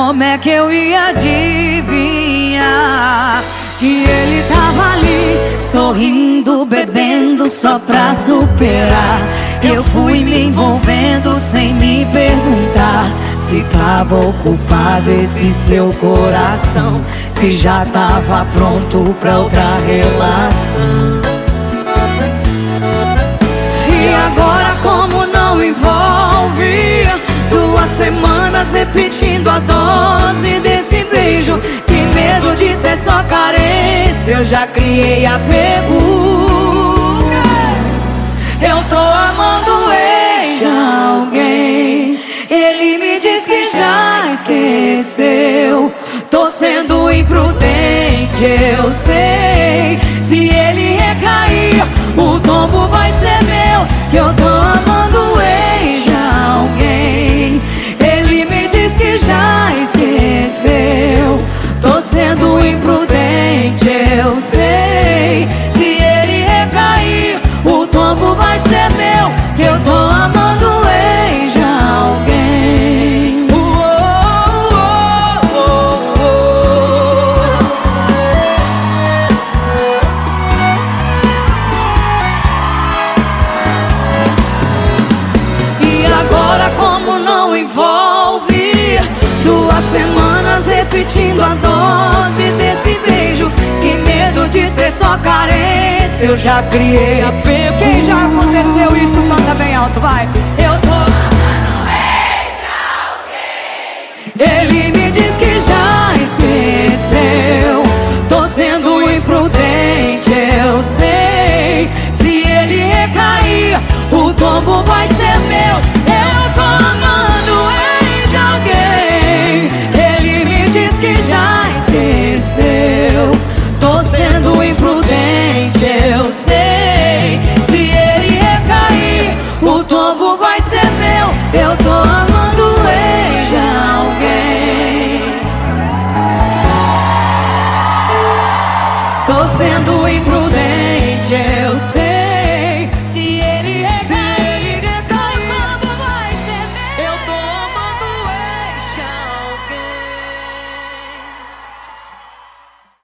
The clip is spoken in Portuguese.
Como é que eu ia adivinhar que ele tava ali, sorrindo, bebendo só pra superar? Eu fui me envolvendo sem me perguntar se tava ocupado esse seu coração, se já tava pronto pra outra relação. E agora como não envolve 2 semanas repetindo a dose desse beijo, que medo de ser só carência, eu já criei apego. Eu tô amando ex de alguém, ele me diz que já esqueceu. Tô sendo imprudente, eu sei. Se ele recair, o tombo vai ser meu. Que eu tô amando ex de alguém, ele me diz que já esqueceu. Tô sendo imprudente, eu sei. Se ele recair, o tombo vai ser meu. Que eu tô amando ex de alguém. E agora como não envolve 2 semanas repetindo a dose desse beijo, que medo de ser só carência, eu já criei apego. Quem já aconteceu isso, manda bem alto, vai. Eu tô amando ex de alguém, ele me diz que já esqueceu. Tô sendo imprudente, eu sei. Se ele recair, o tombo vai ser meu.